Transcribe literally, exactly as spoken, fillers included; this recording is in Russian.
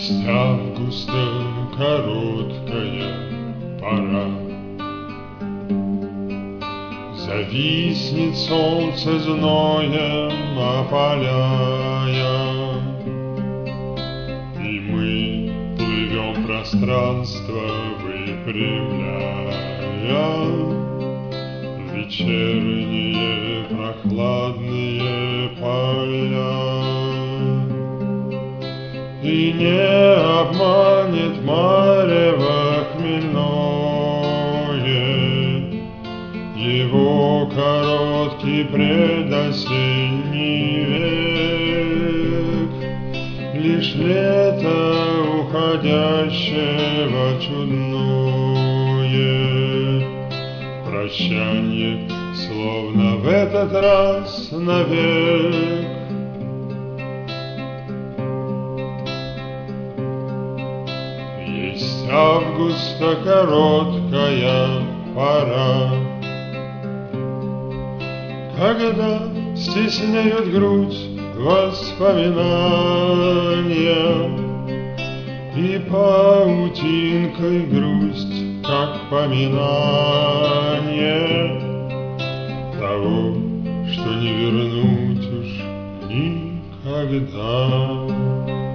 Есть августа короткая пора, зависнет солнце зноем опаляя, и мы плывем пространство выпрямляя в вечерние прохладные поля. И не обманет марево хмельное его короткий предосенний век, лишь лето уходящего чудное прощанье, словно в этот раз навек. Есть августа короткая пора, когда стесняют грудь воспоминания, и паутинкой грусть, как поминание того, что не вернуть уж никогда.